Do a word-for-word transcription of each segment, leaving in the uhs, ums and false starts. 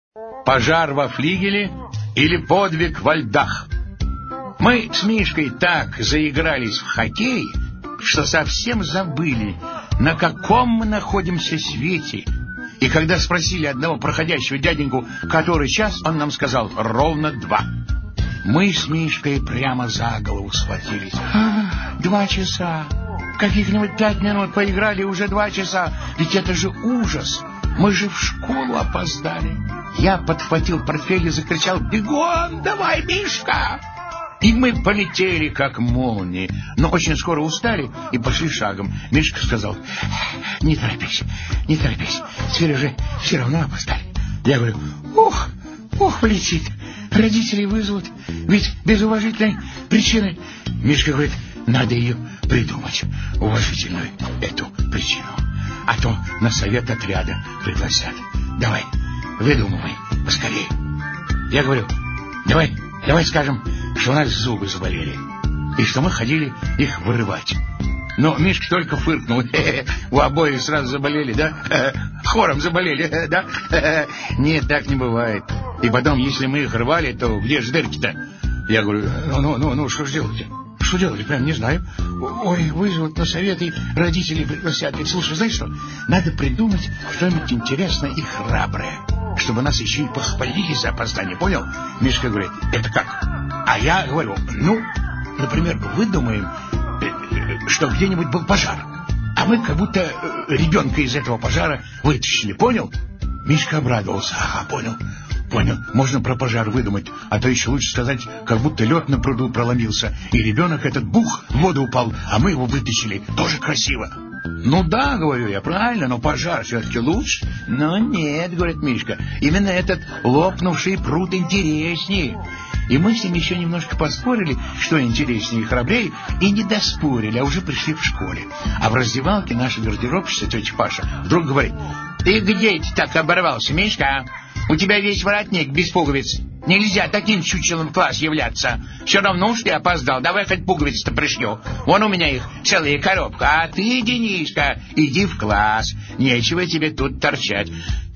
Пожар во флигеле или подвиг во льдах. Мы с Мишкой так заигрались в хоккей, что совсем забыли, на каком мы находимся свете. И когда спросили одного проходящего дяденьку, который час, он нам сказал: ровно два. Мы с Мишкой прямо за голову схватились. А, два часа. Каких-нибудь пять минут поиграли, уже два часа. Ведь это же ужас. Мы же в школу опоздали. Я подхватил портфель и закричал: бегом, давай, Мишка! И мы полетели, как молнии, но очень скоро устали и пошли шагом. Мишка сказал: не торопись, не торопись, теперь уже все равно опоздали. Я говорю: ух, ух, полетит, родители вызовут, ведь без уважительной причины. Мишка говорит: надо ее придумать, уважительную эту причину, а то на совет отряда пригласят. Давай, выдумывай поскорее. Я говорю: давай, давай скажем, что у нас зубы заболели, и что мы ходили их вырывать. Но Мишка только фыркнул. У обоих сразу заболели, да? Хором заболели, да? Нет, так не бывает. И потом, если мы их рвали, то где же дырки-то? Я говорю: ну, ну, ну, ну, что же делать? Что делали? Прям не знаю. Ой, вызовут на совет и родители пригласят. Ведь, слушай, знаешь что? Надо придумать что-нибудь интересное и храброе, чтобы нас еще и похвалили за опоздание, понял? Мишка говорит: это как? А я говорю: ну, например, выдумаем, что где-нибудь был пожар, а мы как будто ребенка из этого пожара вытащили, понял? Мишка обрадовался: ага, понял, понял, можно про пожар выдумать, а то еще лучше сказать, как будто лед на пруду проломился, и ребенок этот бух в воду упал, а мы его вытащили, тоже красиво. Ну да, говорю я, правильно, но пожар все-таки лучше. Но нет, говорит Мишка, именно этот лопнувший пруд интереснее. И мы с ним еще немножко поспорили, что интереснее и храбрее, и не доспорили, а уже пришли в школе. А в раздевалке наша гардеробщица, тетя Паша, вдруг говорит: ты где это так оборвался, Мишка? У тебя весь воротник без пуговиц. Нельзя таким чучелом в класс являться. Все равно уж ты опоздал. Давай хоть пуговицы-то пришью. Вон у меня их целая коробка. А ты, Денишка, иди в класс. Нечего тебе тут торчать.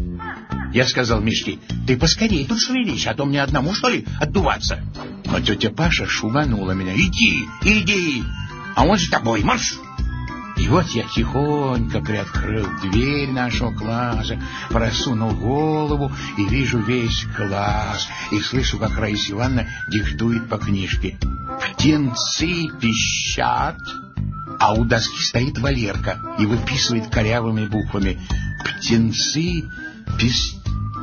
Я сказал Мишке: ты поскорее тут шевелись, а то мне одному, что ли, отдуваться. Но тетя Паша шуганула меня: иди, иди, а он с тобой, марш. И вот я тихонько приоткрыл дверь нашего класса, просунул голову и вижу весь класс, и слышу, как Раиса Ивановна диктует по книжке: птенцы пищат, а у доски стоит Валерка и выписывает корявыми буквами: птенцы пищат.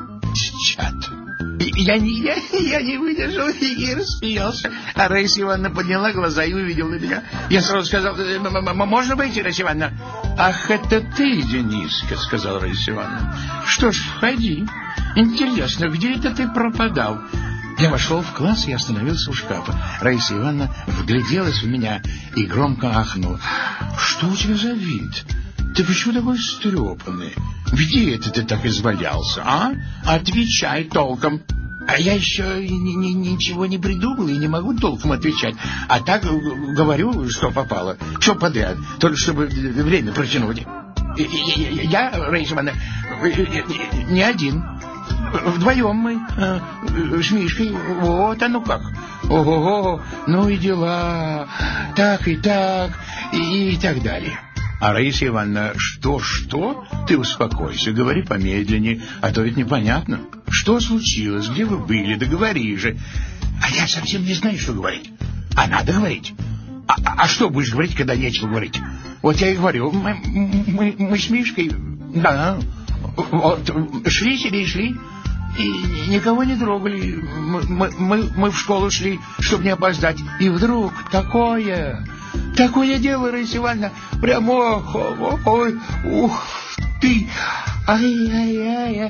И я не, я, я не выдержал и рассмеялся. А Раиса Ивановна подняла глаза и увидела меня. Я сразу сказал: можно выйти, Раиса Ивановна? Ах, это ты, Дениска, сказала Раиса Ивановна. Что ж, входи. Интересно, где это ты пропадал? Я вошел в класс и остановился у шкафа. Раиса Ивановна вгляделась в меня и громко ахнула: что у тебя за вид? Ты почему такой стрепанный? Где это ты так извалялся, а? Отвечай толком. А я еще ни, ни, ничего не придумал и не могу толком отвечать. А так говорю, что попало, что подряд, только чтобы время протянуть. Я, Раиса Ивановна, не один. Вдвоем мы э, с Мишкой. Вот оно как. Ого-го, ну и дела. Так и так, и, и так далее. А Раиса Ивановна: что-что? Ты успокойся, говори помедленнее, а то ведь непонятно. Что случилось? Где вы были? Да говори же. А я совсем не знаю, что говорить. А надо говорить. А, а что будешь говорить, когда нечего говорить? Вот я и говорю, мы, мы, мы с Мишкой, да, вот, шли себе и шли, и никого не трогали. Мы, мы, мы в школу шли, чтобы не опоздать. И вдруг такое... Такое дело, Раиса Ивановна, прямо, ой, ой, ух ты, ай-яй-яй.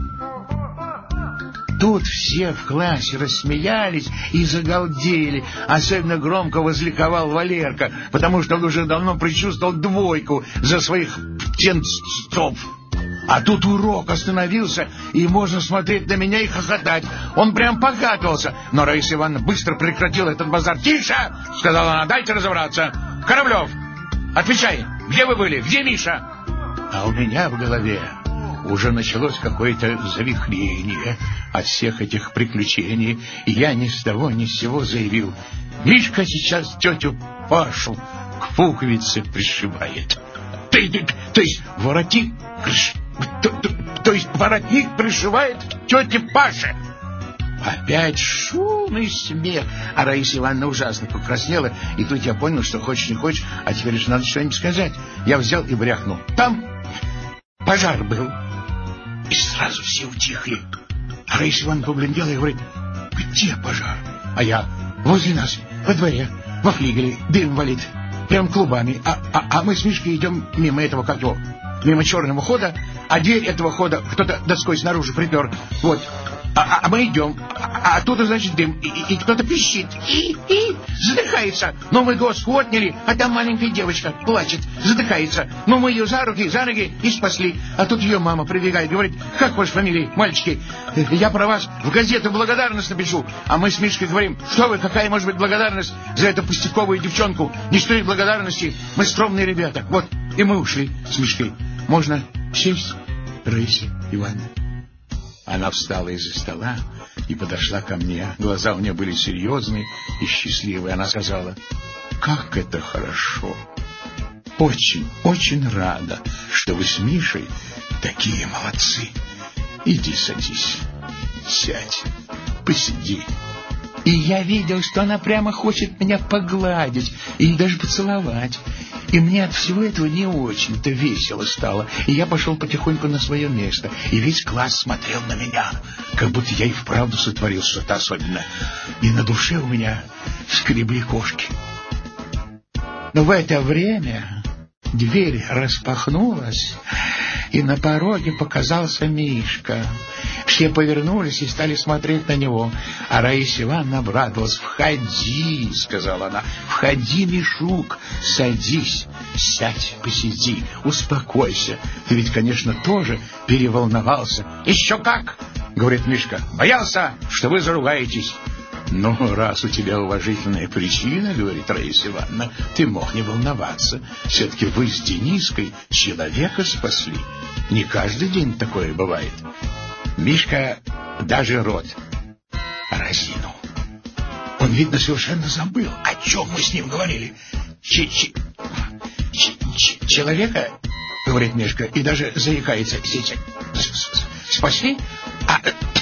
Тут все в классе рассмеялись и загалдели. Особенно громко возликовал Валерка, потому что он уже давно предчувствовал двойку за своих птенцов. А тут урок остановился, и можно смотреть на меня и хохотать. Он прям покатывался. Но Раиса Ивановна быстро прекратила этот базар. «Тише!» — сказала она. «Дайте разобраться. Кораблев, отвечай, где вы были? Где Миша?» А у меня в голове уже началось какое-то завихрение от всех этих приключений, и я ни с того ни с сего заявил: Мишка сейчас тетю Пашу к пуговице пришибает. То, то, то есть воротник, то, то, то есть воротник пришивает к тете Паше. Опять шум и смех, а Раиса Ивановна ужасно покраснела, и тут я понял, что хочешь не хочешь, а теперь же надо что-нибудь сказать. Я взял и брякнул: там пожар был. И сразу все утихли. А Раиса Ивановна побледнела и говорит: где пожар? А я: возле нас, во дворе, во флигеле, дым валит, прям клубами. А, а, а мы с Мишкой идем мимо этого, как его, мимо черного хода, а дверь этого хода кто-то доской снаружи припер. Вот. А, а мы идем, а, а оттуда, значит, дым, и, и, и кто-то пищит, и, и задыхается. Но мы доску отняли, а там маленькая девочка плачет, задыхается. Но мы ее за руки, за ноги и спасли. А тут ее мама прибегает, говорит: как ваша фамилия, мальчики? Я про вас в газету благодарность напишу. А мы с Мишкой говорим: что вы, какая может быть благодарность за эту пустяковую девчонку? Не стоит благодарности, мы скромные ребята. Вот, и мы ушли с Мишкой. Можно сесть, Раиса Ивановна? Она встала из-за стола и подошла ко мне. Глаза у нее были серьезные и счастливые. Она сказала: как это хорошо! Очень, очень рада, что вы с Мишей такие молодцы. Иди садись, сядь, посиди. И я видел, что она прямо хочет меня погладить и даже поцеловать. И мне от всего этого не очень-то весело стало. И я пошел потихоньку на свое место. И весь класс смотрел на меня, как будто я и вправду сотворил что-то особенное. И на душе у меня скребли кошки. Но в это время дверь распахнулась, и на пороге показался Мишка. Все повернулись и стали смотреть на него. А Раиса Ивановна обрадовалась. «Входи», — сказала она, — «входи, Мишук, садись, сядь, посиди, успокойся. Ты ведь, конечно, тоже переволновался». «Еще как», — говорит Мишка, — «боялся, что вы заругаетесь». «Ну, раз у тебя уважительная причина, — говорит Раиса Ивановна, — ты мог не волноваться. Все-таки вы с Дениской человека спасли. Не каждый день такое бывает». Мишка даже рот разинул. Он, видно, совершенно забыл, о чем мы с ним говорили. Ч -ч -ч -ч Человека, говорит Мишка, и даже заикается. Спасли? А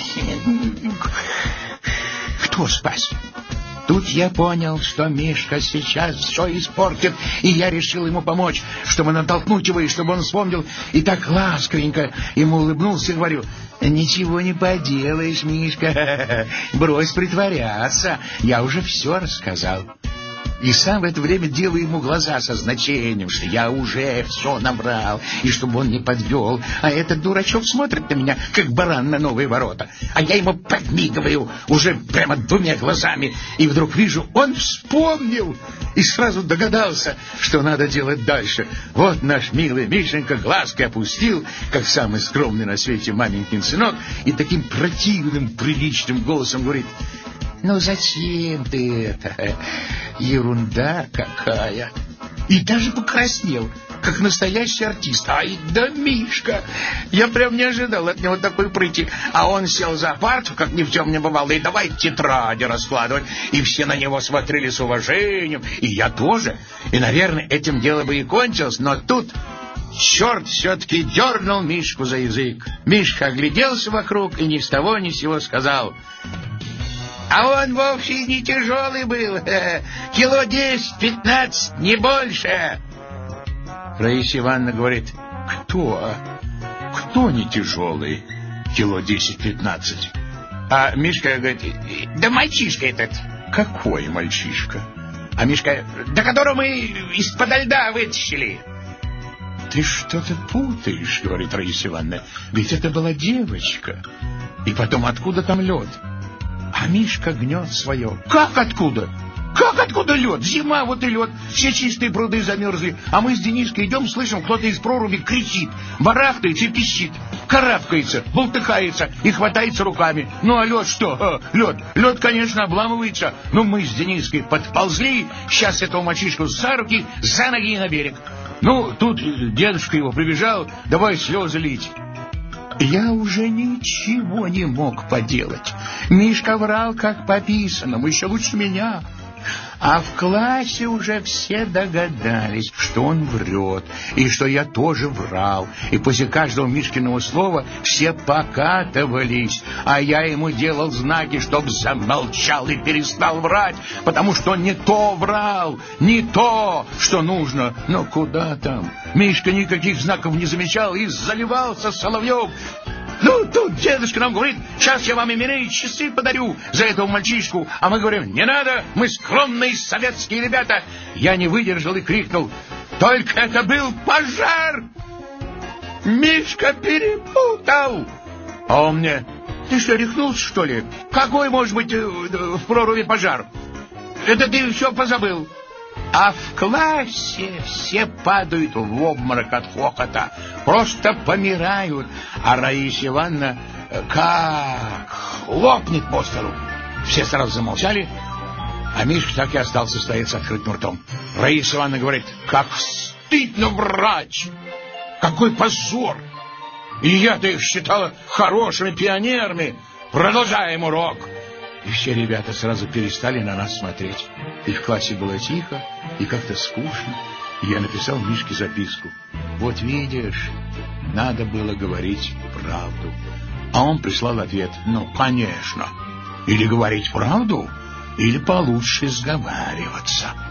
кто спас? Тут я понял, что Мишка сейчас все испортит, и я решил ему помочь, чтобы натолкнуть его, и чтобы он вспомнил, и так ласковенько ему улыбнулся и говорю: «Ничего не поделаешь, Мишка, брось притворяться, я уже все рассказал». И сам в это время делаю ему глаза со значением, что я уже все набрал, и чтобы он не подвел. А этот дурачок смотрит на меня, как баран на новые ворота. А я ему подмигиваю уже прямо двумя глазами. И вдруг вижу, он вспомнил и сразу догадался, что надо делать дальше. Вот наш милый Мишенька глазки опустил, как самый скромный на свете маменькин сынок, и таким противным, приличным голосом говорит: «Ну зачем ты это? Ерунда какая!» И даже покраснел, как настоящий артист. Ай да Мишка! Я прям не ожидал от него такой прыти. А он сел за парту, как ни в чем не бывало, и давай тетради раскладывать. И все на него смотрели с уважением, и я тоже. И, наверное, этим дело бы и кончилось, но тут черт все-таки дернул Мишку за язык. Мишка огляделся вокруг и ни с того ни с сего сказал: «А он вовсе не тяжелый был, кило десять-пятнадцать, не больше». Раиса Ивановна говорит: «Кто? Кто не тяжелый? Кило десять-пятнадцать?» А Мишка говорит: «Да мальчишка этот». «Какой мальчишка?» А Мишка: «Да которого мы из-под льда вытащили». «Ты что-то путаешь, — говорит Раиса Ивановна, — ведь это была девочка. И потом, откуда там лед?» А Мишка гнет свое. «Как откуда? Как откуда лед? Зима, вот и лед. Все чистые пруды замерзли. А мы с Дениской идем, слышим, кто-то из проруби кричит, барахтается и пищит, карабкается, болтыхается и хватается руками. Ну а лед что? Лед. Лед, конечно, обламывается. Но мы с Дениской подползли, сейчас этого мальчишку за руки, за ноги на берег. Ну, тут дедушка его прибежал, давай слезы лить. Я уже ничего не мог поделать. Мишка врал, как по писанному, еще лучше меня. А в классе уже все догадались, что он врет, и что я тоже врал. И после каждого Мишкиного слова все покатывались, а я ему делал знаки, чтоб замолчал и перестал врать, потому что он не то врал, не то, что нужно. Но куда там? Мишка никаких знаков не замечал и заливался соловьем. Ну, тут дедушка нам говорит, сейчас я вам именные часы подарю за этого мальчишку. А мы говорим, не надо, мы скромные советские ребята. Я не выдержал и крикнул, только это был пожар. Мишка перепутал. А он мне, ты что, рехнулся, что ли? Какой может быть в проруби пожар? Это ты все позабыл. А в классе все падают в обморок от хохота, просто помирают. А Раиса Ивановна как хлопнет по столу. Все сразу замолчали, а Мишка так и остался стоять с открытым ртом. Раиса Ивановна говорит, как стыдно врать, какой позор. И я-то их считала хорошими пионерами. Продолжаем урок. И все ребята сразу перестали на нас смотреть. И в классе было тихо, и как-то скучно. И я написал Мишке записку. Вот видишь, надо было говорить правду. А он прислал ответ. Ну, конечно. Или говорить правду, или получше сговариваться.